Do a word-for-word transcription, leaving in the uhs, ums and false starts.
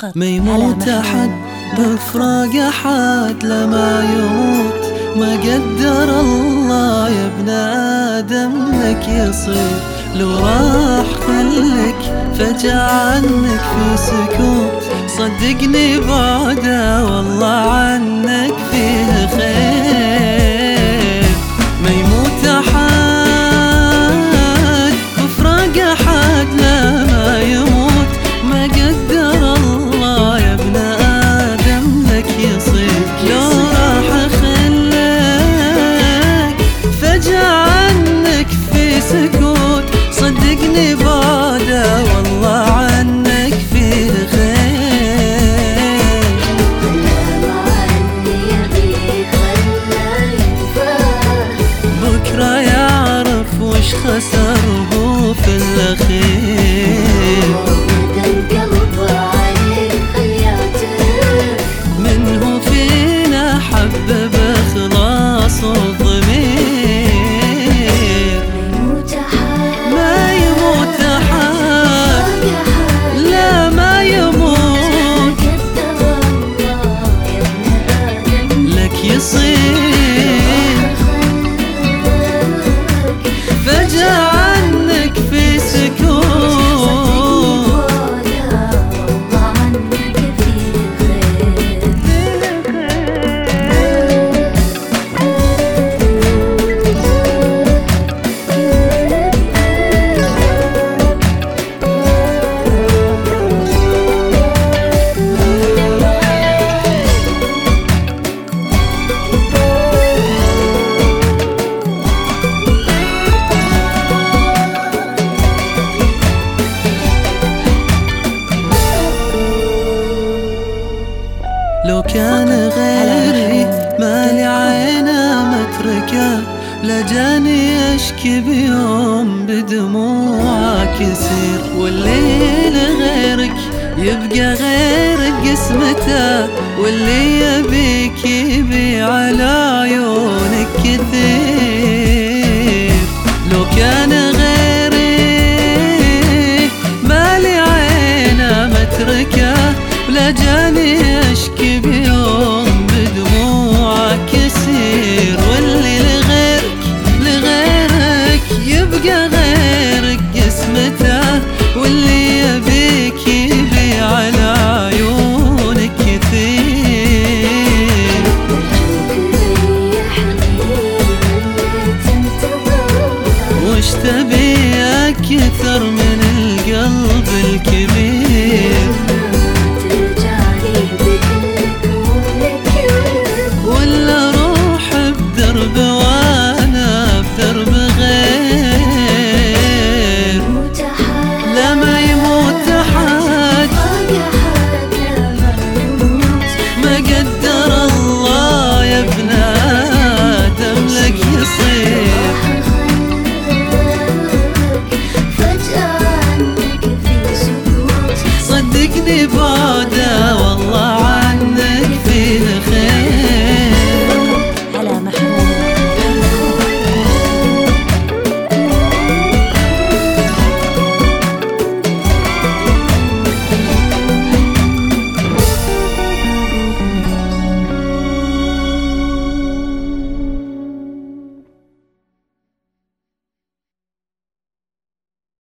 فقط ما يموت أحد بفراق أحد لما يموت ما قدر الله يا ابن آدم لك يصير. لو راح خلك فجأة عنك في سكوت صدقني بعده والله عنك فيه خير. ما يموت أحد بفراق أحد لما يموت ما قدر الله يا ابن آدم لك يصير. لو راح خلك فجأة عنك في سكوت صدقني بعده والله عنك فيه خير. بكرة يعرف وش خسر هو في الأخير. منه فينا حب بإخلاص وضمير. ما يموت أحد لا ما يموت لك يصير. فجأة عنك في سكوت لو كان غيري مالي عينه متركه لجاني اشكي بيوم بدموعه كسير. واللي لغيرك يبقى غيرك قسمته واللي يبيك يبي على عيونك كثير. لو كان غيري مالي عينه متركه لجاني اشكي بيوم بدموعه كسير. واللي لغيرك لغيرك يبقى غيرك قسمته واللي يبيك يبي على عيونك كثير. وش تبي أكثر من القلب الكبير.